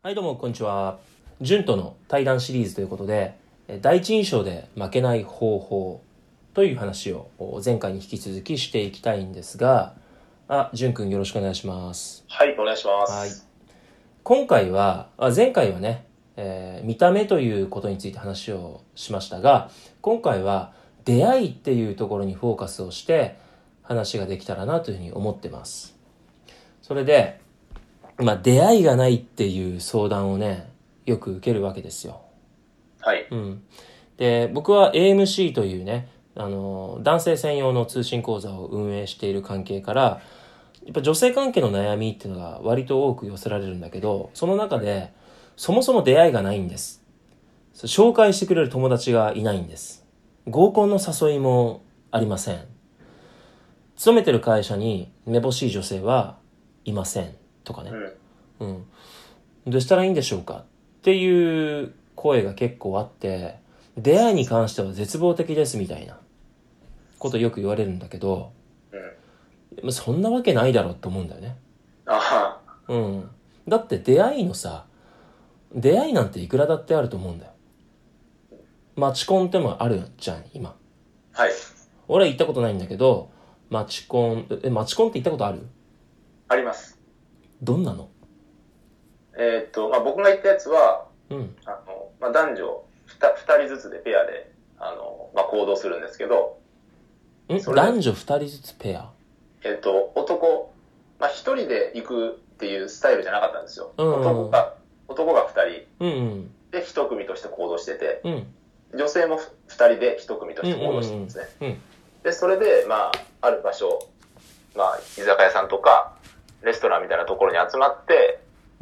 はいどうもこんにちは。純との対談シリーズということで、第一印象で負けない方法という話を前回に引き続きしていきたいんですが、純くんよろしくお願いします。 はい、お願いしまはい。 す。 今回は、前回はね、見た目ということについて話をしましたが、今回は出会いっていうところにフォーカスをして話ができたらなというふうに思ってます。それで、出会いがないっていう相談をね、よく受けるわけですよ。 はい。 で、僕は AMC というね、男性専用の通信講座を運営している関係から、やっぱ女性関係の悩みっていうのが割と多く寄せられるんだけど、その中で、そもそも出会いがないんです。紹介してくれる友達がいないんです。合コンの誘いもありません。勤めてる会社にめぼしい女性はいません。とかね。どうしたらいいんでしょうかっていう声が結構あって、出会いに関しては絶望的ですみたいなことよく言われるんだけど、そんなわけないだろうと思うんだよね。 あだって出会いなんていくらだってあると思うんだよ。マチコンってもあるじゃん、今。 はい。 俺は行ったことないんだけど、マチコンって行ったことある？ あります。 どんなの？ 僕が言ったやつは、 うん。 男女二人ずつでペアで、行動するんですけど、 男女二人ずつペア？ 一人で行くっていうスタイルじゃなかったんですよ。 うん。 男が二うん。 人で一組として行動してて、 うん。 女性も二人で一組として行動してるんですね。で、それで、ある場所、居酒屋さんとか、レストランみたいなところに集まって、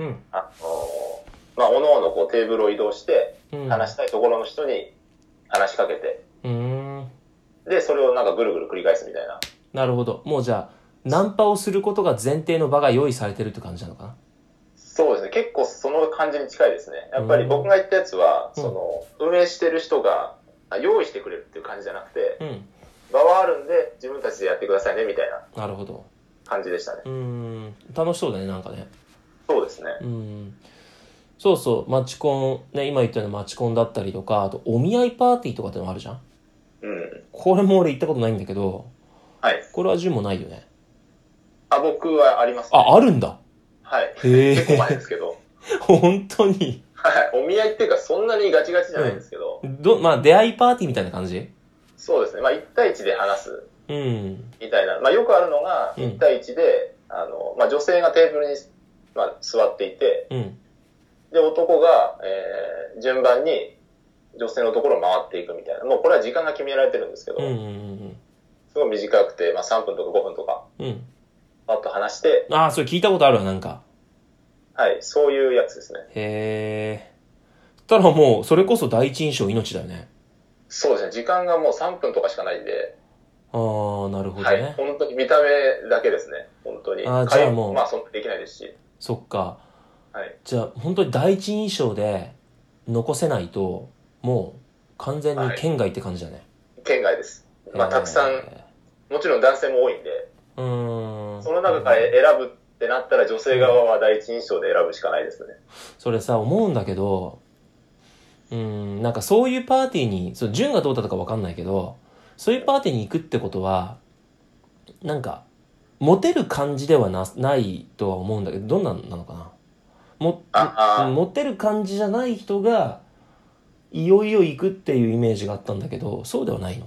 おのおのこうテーブルを移動して、話したいところの人に話しかけて、で、それをなんかぐるぐる繰り返すみたいな。 なるほど。もうじゃあ、ナンパをすることが前提の場が用意されてるって感じなのかな？ そうですね。結構その感じに近いですね。やっぱり僕が言ったやつは、運営してる人が用意してくれるっていう感じじゃなくて、場はあるんで自分たちでやってくださいねみたいな。 なるほど。 感じでしたね。 楽しそうだね、なんかね。 そうですね。 そうそう、マチコン、ね、今言ったようなマチコンだったりとか、あとお見合いパーティーとかってのもあるじゃん。これも俺行ったことないんだけど、 はい。 これは順もないよね。 僕はありますね。 あるんだ。 はい。 へえ。 結構前ですけど。 本当に。 はい。お見合いっていうかそんなにガチガチじゃないんですけど。 出会いパーティーみたいな感じ？ そうですね。1対1で話す。みたいな。よくあるのが、1対1で、女性がテーブルに、座っていて、で、男が、順番に女性のところを回っていくみたいな。もうこれは時間が決められてるんですけど、すごい短くて、3分とか5分とか、パッと話して。 それ聞いたことあるわ、なんか。 はい、そういうやつですね。 へー。ただもう、それこそ第一印象命だよね。 そうですね。時間がもう3分とかしかないんで。 なるほどね。 はい、本当に見た目だけですね。本当に。 じゃあもう。 そんなできないですし。 そっか。 はい。 じゃあ、本当に第一印象で残せないと、もう完全に県外って感じだね。 県外です。たくさん、もちろん男性も多いんで。その中から選ぶってなったら女性側は第一印象で選ぶしかないですね。 それさ、思うんだけど、なんかそういうパーティーに、順がどうだったかわかんないけど、そういうパーティーに行くってことは、なんか、モテる感じではないとは思うんだけど、どんなのかな？モテる感じじゃない人が、いよいよ行くっていうイメージがあったんだけど、そうではないの？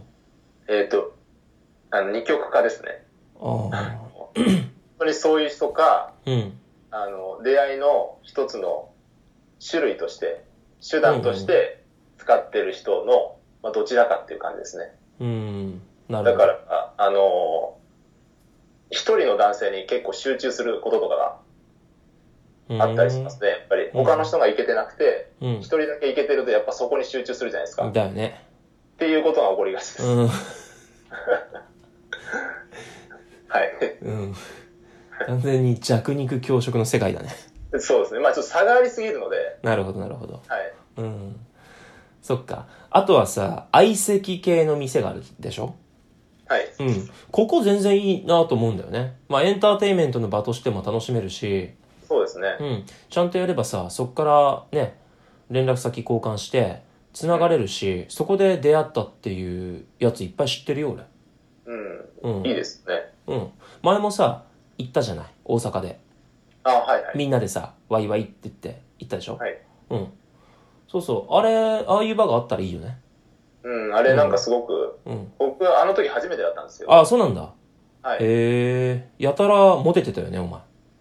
二極化ですね。 本当にそういう人か、出会いの一つの種類として、手段として使ってる人の、どちらかっていう感じですね。 なるほど。 だから、一人の男性に結構集中することとかがあったりしますね。やっぱり他の人がいけてなくて、一人だけいけてるとやっぱそこに集中するじゃないですか。 だよね。 っていうことが起こりがちです。はい。 完全に弱肉強食の世界だね。 そうですね。ちょっと差がありすぎるので。 なるほど、なるほど。 はい。 そっか。あとはさ、相席系の店があるでしょ？ はい。 ここ全然いいなと思うんだよね。エンターテインメントの場としても楽しめるし、 そそうですね。 うん。ちゃんとやればさ、そっからね、連絡先交換して、繋がれるし、そこで出会ったっていうやついっぱい知ってるよ、俺。 いいですね。 前もさ、行ったじゃない、大阪で。 はいはい。 みんなでさ、ワイワイって言って行ったでしょ。 はい。 そうそう。ああいう場があったらいいよね。 あれなんかすごく、僕はあの時初めてだったんですよ。 あ、そうなんだ。 はい。 やたらモテてたよね、お前。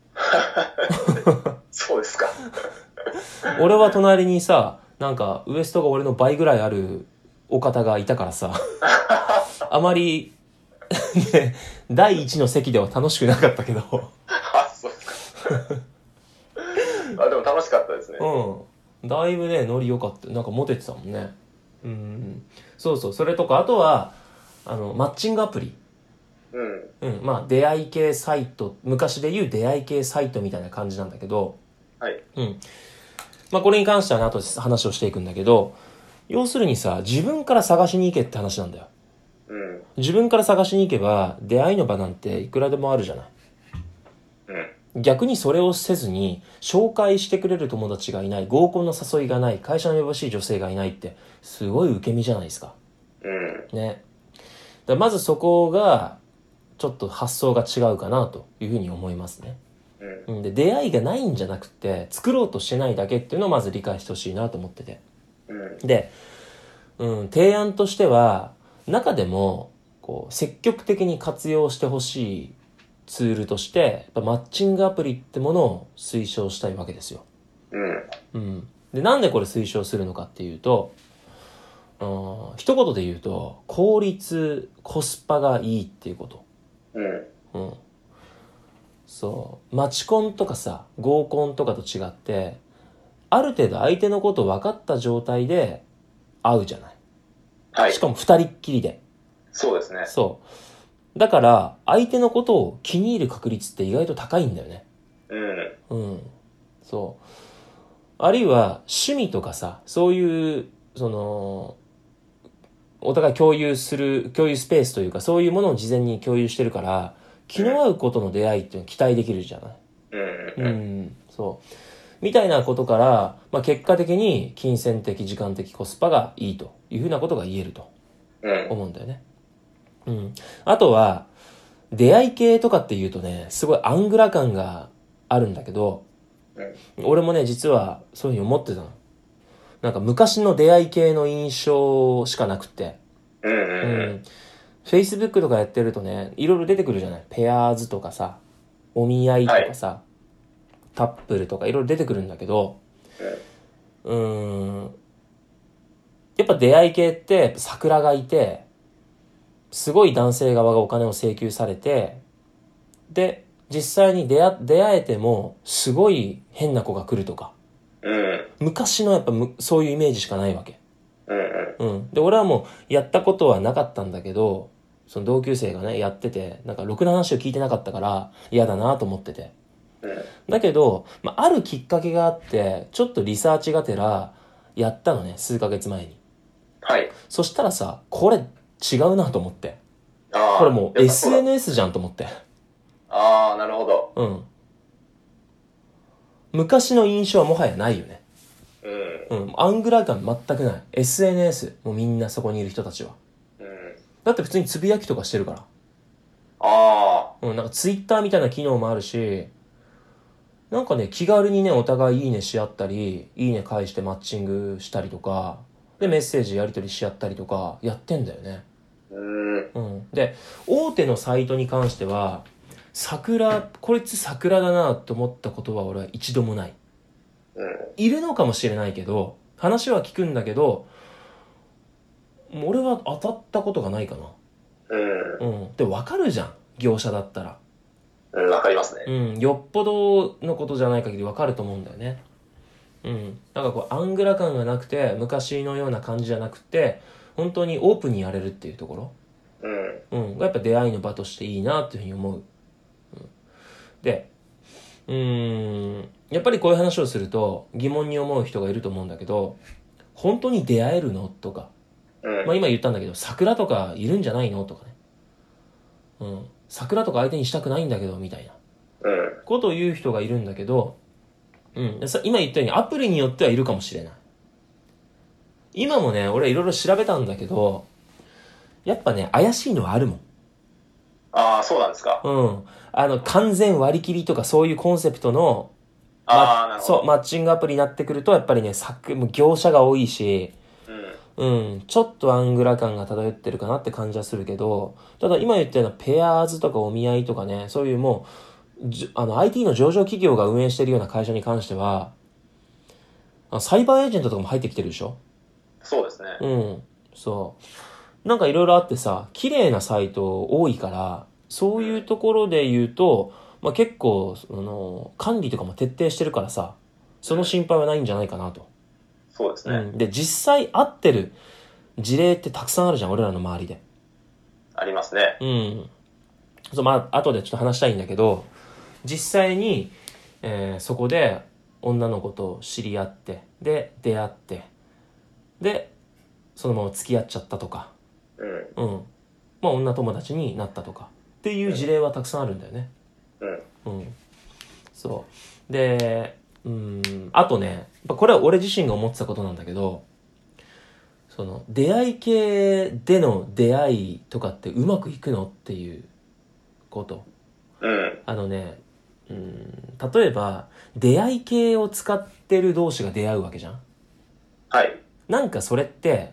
そうですか。 俺は隣にさ、なんかウエストが俺の倍ぐらいあるお方がいたからさ、あまり、ね、第一の席では楽しくなかったけど。 そうですか。でも楽しかったですね。 だいぶね、ノリ良かった。なんかモテてたもんね。そうそう。それとか、あとは、マッチングアプリ。まあ、出会い系サイト、昔で言う出会い系サイトみたいな感じなんだけど、 はい。 まあ、これに関してはね、後で話をしていくんだけど、要するにさ、自分から探しに行けって話なんだよ。自分から探しに行けば、出会いの場なんていくらでもあるじゃない。逆にそれをせずに、紹介してくれる友達がいない、合コンの誘いがない、会社のめぼしい女性がいないって、すごい受け身じゃないですか。ね。だまずそこが、ちょっと発想が違うかなというふうに思いますね。で、出会いがないんじゃなくて、作ろうとしてないだけっていうのをまず理解してほしいなと思ってて。で、提案としては、中でも、こう、積極的に活用してほしいツールとして、やっぱマッチングアプリってものを推奨したいわけですよ。で、なんでこれ推奨するのかっていうと、一言で言うと、効率、コスパがいいっていうこと。そう。マチコンとかさ、合コンとかと違って、ある程度相手のこと分かった状態で会うじゃない。 はい。 しかも二人っきりで。 そうですね。 そう。だから、相手のことを気に入る確率って意外と高いんだよね。そう。あるいは、趣味とかさ、そういう、お互い共有スペースというか、そういうものを事前に共有してるから、気の合うことの出会いっていうのを期待できるじゃない。そう。みたいなことから、まあ、結果的に金銭的、時間的コスパがいいというふうなことが言えると思うんだよね。あとは、出会い系とかっていうとね、すごいアングラ感があるんだけど、俺もね、実はそういうふうに思ってたの。なんか昔の出会い系の印象しかなくて。Facebook とかやってるとね、いろいろ出てくるじゃない。ペアーズとかさ、お見合いとかさ、タップルとかいろいろ出てくるんだけど、やっぱ出会い系って桜がいて、すごい男性側がお金を請求されて、で、実際に出会えても、すごい変な子が来るとか。昔のやっぱそういうイメージしかないわけ。で、俺はもうやったことはなかったんだけど、その同級生がね、やってて、なんかろくな話を聞いてなかったから嫌だなと思ってて。だけど、あるきっかけがあって、ちょっとリサーチがてらやったのね、数ヶ月前に。そしたらさ、これ違うなと思って。これもう SNS じゃんと思って。 なるほど。 昔の印象はもはやないよね。アングラ感全くない。SNS。もうみんなそこにいる人たちは。だって普通につぶやきとかしてるから。なんかツイッターみたいな機能もあるし、なんかね、気軽にね、お互いいいねし合ったり、いいね返してマッチングしたりとか、で、メッセージやり取りし合ったりとか、やってんだよね。で、大手のサイトに関しては、こいつ桜だなと思ったことは俺は一度もない。いるのかもしれないけど、話は聞くんだけど、俺は当たったことがないかな。で、わかるじゃん。業者だったら。 わかりますね。 よっぽどのことじゃない限りわかると思うんだよね。なんかこう、アングラ感がなくて、昔のような感じじゃなくて、本当にオープンにやれるっていうところ。がやっぱ出会いの場としていいなっていうふうに思う。で、やっぱりこういう話をすると疑問に思う人がいると思うんだけど、本当に出会えるのとか、今言ったんだけど、桜とかいるんじゃないのとかね。桜とか相手にしたくないんだけど、みたいな。ことを言う人がいるんだけど、 今言ったようにアプリによってはいるかもしれない。今もね、俺いろいろ調べたんだけど、やっぱね、怪しいのはあるもん。 ああ、そうなんですか。 完全割り切りとかそういうコンセプトの、 なるほど。 そう、マッチングアプリになってくると、やっぱりね、業者が多いし、ちょっとアングラ感が漂ってるかなって感じはするけど、ただ今言ったようなペアーズとかお見合いとかね、そういうもう、IT の上場企業が運営してるような会社に関しては、サイバーエージェントとかも入ってきてるでしょ？ そうですね。 そう。なんかいろいろあってさ、綺麗なサイト多いから、そういうところで言うと、結構、管理とかも徹底してるからさ、その心配はないんじゃないかなと。 そうですね。 で、実際合ってる事例ってたくさんあるじゃん、俺らの周りで。 ありますね。 そう、後でちょっと話したいんだけど、実際に、そこで女の子と知り合って、で、出会って、で、そのまま付き合っちゃったとか、女友達になったとか、っていう事例はたくさんあるんだよね。そう。で、あとね、これは俺自身が思ってたことなんだけど、その、出会い系での出会いとかってうまくいくのっていうこと。例えば、出会い系を使ってる同士が出会うわけじゃん？ はい。 なんかそれって、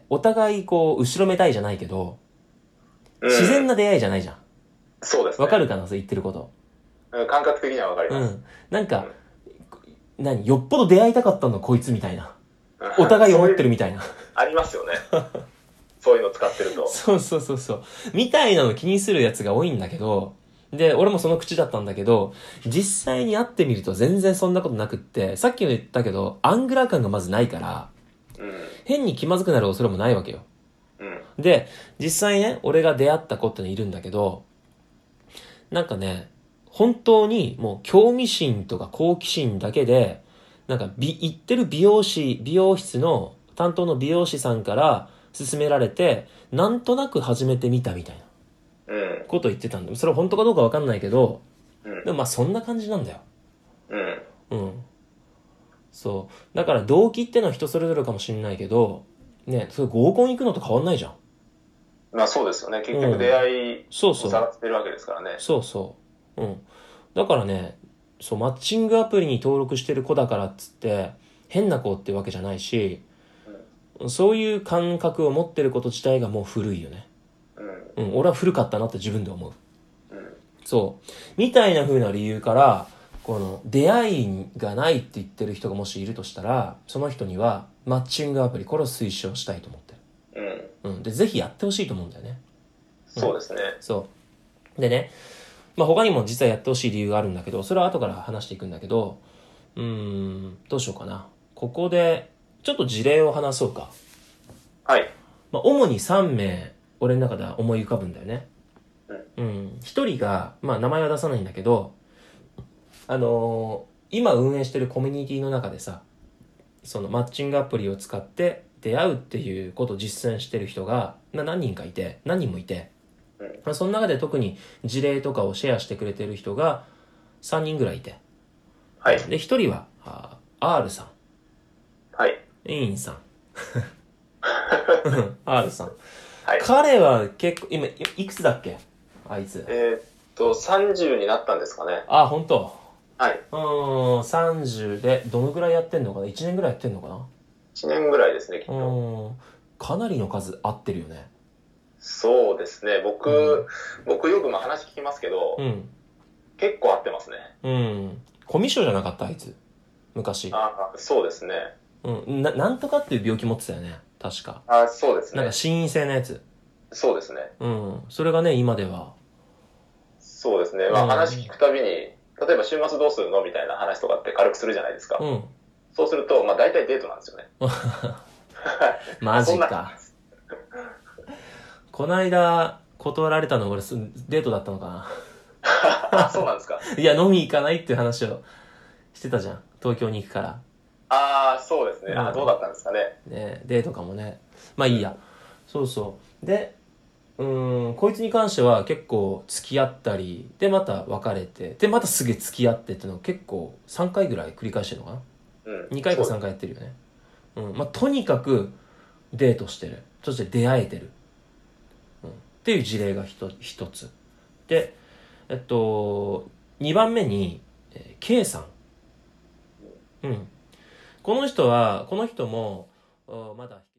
お互いこう、後ろめたいじゃないけど、自然な出会いじゃないじゃん。 そうですね。 わかるかな？そう言ってること。 感覚的にはわかります。 なんか、よっぽど出会いたかったのこいつみたいな。お互い思ってるみたいな。 ありますよね。そういうの使ってると。 そう。みたいなの気にするやつが多いんだけど、で、俺もその口だったんだけど、実際に会ってみると全然そんなことなくって、さっきも言ったけど、アングラ感がまずないから、変に気まずくなる恐れもないわけよ。で、実際ね、俺が出会った子ってのいるんだけど、なんかね、本当にもう興味心とか好奇心だけで、なんか行ってる美容室の担当の美容師さんから勧められて、なんとなく始めてみたみたいなこと言ってたんだよ。それは本当かどうかわかんないけど、でもそんな感じなんだよ。そう。だから動機ってのは人それぞれかもしれないけど、ね、それ合コン行くのと変わんないじゃん。 そうですよね。結局出会いを探ってるわけですからね。 そう。だからね、マッチングアプリに登録してる子だからっつって、変な子ってわけじゃないし、そういう感覚を持ってること自体がもう古いよね。俺は古かったなって自分で思う。そう。みたいな風な理由から、この出会いがないって言ってる人がもしいるとしたら、その人にはマッチングアプリ、これを推奨したいと思ってる。で、ぜひやってほしいと思うんだよね。 そうですね。 そう。でね、他にも実はやってほしい理由があるんだけど、それは後から話していくんだけど、どうしようかな。ここで、ちょっと事例を話そうか。 はい。 主に3名、俺の中では思い浮かぶんだよね。一人が、名前は出さないんだけど、今運営してるコミュニティの中でさ、そのマッチングアプリを使って出会うっていうことを実践してる人が何人もいて、その中で特に事例とかをシェアしてくれてる人が3人ぐらいいて、 はい。 で、1人はR さん。 はい。 インさん。R さん。 はい。 彼は結構、今、いくつだっけあいつ。 30になったんですかね。 本当。 はい。 30で、どのぐらいやってんのかな？ 1 年ぐらいやってんのかな？ 1 年ぐらいですね、きっと。 かなりの数合ってるよね。 そうですね。僕よく話聞きますけど、結構合ってますね。 コミュ障じゃなかったあいつ。昔。 そうですね。 なんとかっていう病気持ってたよね。確か。 そうですね。 なんか心因性のやつ。 そうですね。 それがね、今では。 そうですね。話聞くたびに、例えば週末どうするのみたいな話とかって軽くするじゃないですか。そうすると、大体デートなんですよね。 マジか。こないだ断られたの俺デートだったのかな。そうなんですか。 いや、飲み行かないっていう話をしてたじゃん。東京に行くから。 そうですね。どうだったんですかね。 ね、デートかもね。いいや。そうそう。で、 こいつに関しては結構付き合ったり、でまた別れて、でまたすげえ付き合ってっていうのを結構3回ぐらい繰り返してるのかな、2回か3回やってるよね。まあとにかくデートしてる。そして出会えてる。っていう事例が一つ。で、2番目に、K さん。この人も、まだ